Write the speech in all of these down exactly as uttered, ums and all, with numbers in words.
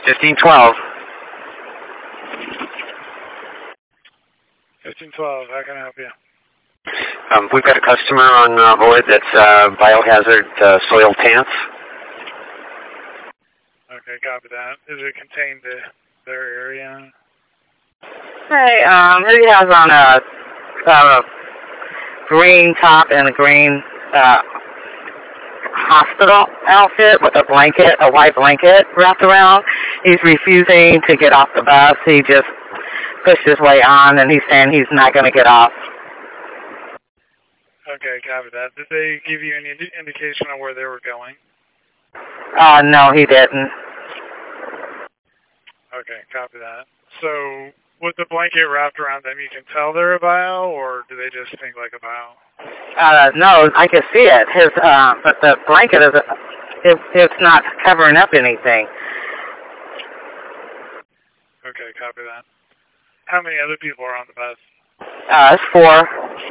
fifteen twelve. fifteen twelve, how can I help you? Um, we've got a customer on uh, board that's uh, biohazard uh, soil tants. Okay, copy that. Is it contained to their area? Hey, um, he has on a, a green top and a green uh, hospital outfit with a blanket, a white blanket wrapped around. He's refusing to get off the bus. He just pushed his way on, and he's saying he's not going to get off. Okay, copy that. Did they give you any indi- indication on where they were going? Uh, no, he didn't. Okay, copy that. So, with the blanket wrapped around them, you can tell they're a bio, or do they just think like a bio? Uh, no, I can see it. His, uh, but the blanket is, it, it's not covering up anything. Okay, copy that. How many other people are on the bus? Uh, it's four.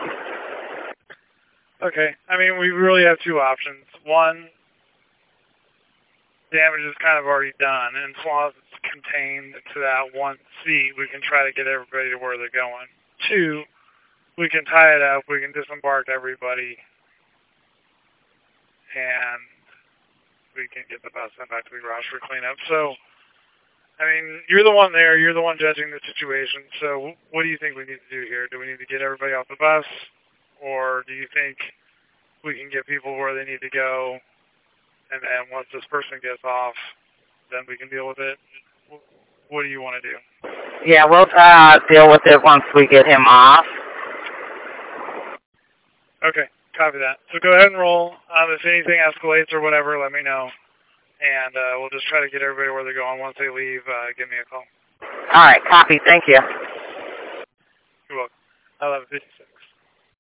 Okay, I mean, we really have two options. One, damage is kind of already done, and as long as it's contained to that one seat, we can try to get everybody to where they're going. Two, we can tie it up, we can disembark everybody, and we can get the bus sent back to the garage for cleanup. So, I mean, you're the one there, you're the one judging the situation, so what do you think we need to do here? Do we need to get everybody off the bus, or do you think we can get people where they need to go, and then once this person gets off, then we can deal with it? What do you want to do? Yeah, we'll uh, deal with it once we get him off. Okay, copy that. So go ahead and roll. Um, if anything escalates or whatever, let me know. And uh, we'll just try to get everybody where they're going. Once they leave, uh, give me a call. All right, copy. Thank you. You're welcome. eleven fifty-six.